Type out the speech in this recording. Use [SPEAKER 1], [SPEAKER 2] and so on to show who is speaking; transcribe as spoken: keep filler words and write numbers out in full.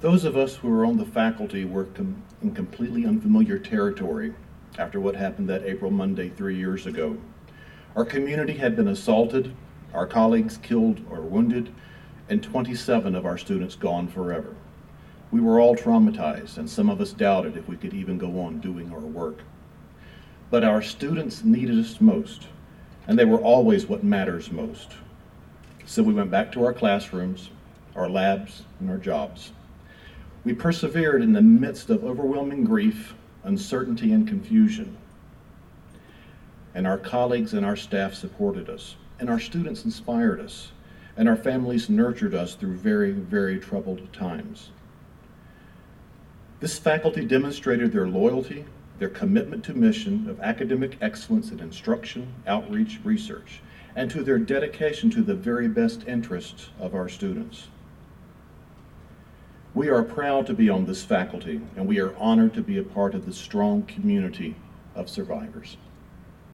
[SPEAKER 1] Those of us who were on the faculty were com- in completely unfamiliar territory after what happened that April Monday three years ago. Our community had been assaulted, our colleagues killed or wounded, and twenty-seven of our students gone forever. We were all traumatized, and some of us doubted if we could even go on doing our work. But our students needed us most, and they were always what matters most. So we went back to our classrooms, our labs, and our jobs. We persevered in the midst of overwhelming grief, uncertainty, and confusion. And our colleagues and our staff supported us, and our students inspired us, and our families nurtured us through very, very troubled times. This faculty demonstrated their loyalty, their commitment to mission of academic excellence in instruction, outreach, research, and to their dedication to the very best interests of our students. We are proud to be on this faculty, and we are honored to be a part of this strong community of survivors.